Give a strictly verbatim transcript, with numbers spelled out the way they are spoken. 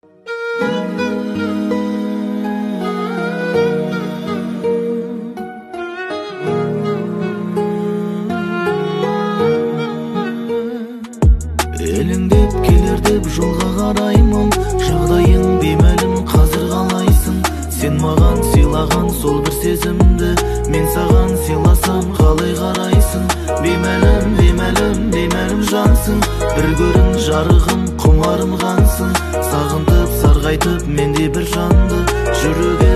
Елеңдеп келер деп жолға қараймын, жағдайың беймәлім, қазір қалайсың? Сен маған сыйлаған сол бір сезімді мен саған сыйласам қалай қарайсың? Беймәлім, беймәлім, беймәлім жансың, бір көрін жарығым, құмарым қансың. Сағынтып, сарғайтып менде бір жанды, жүрегім